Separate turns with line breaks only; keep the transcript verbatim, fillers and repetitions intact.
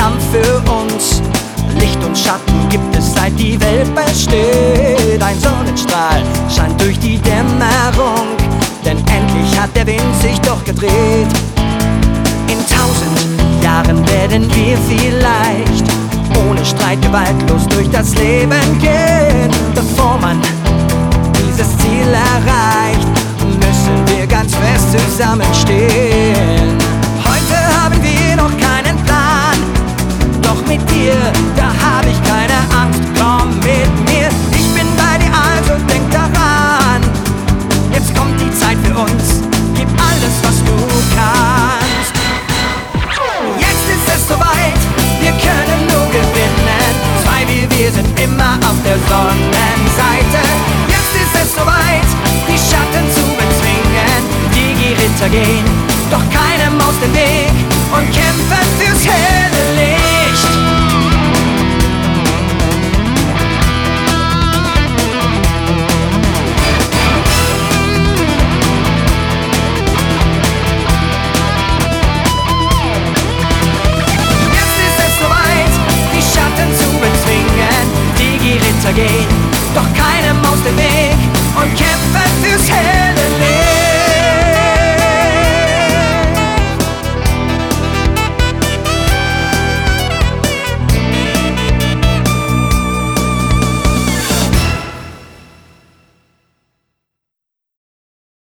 Kampf für uns. Licht und Schatten gibt es, seit die Welt besteht. Ein Sonnenstrahl scheint durch die Dämmerung, denn endlich hat der Wind sich doch gedreht. In tausend Jahren werden wir vielleicht ohne Streit gewaltlos durch das Leben gehen. Bevor man dieses Ziel erreicht, müssen wir ganz fest zusammenstehen. Heute haben wir noch keinen Plan, doch mit dir, da hab ich keine Angst. Komm mit mir, ich bin bei dir, also denk daran. Jetzt kommt die Zeit für uns, gib alles, was du kannst. Jetzt ist es soweit, wir können nur gewinnen. Zwei wie wir sind immer auf der Sonnenseite. Jetzt ist es soweit, die Schatten zu bezwingen. Die Ritter gehen, doch keinem aus dem Weg und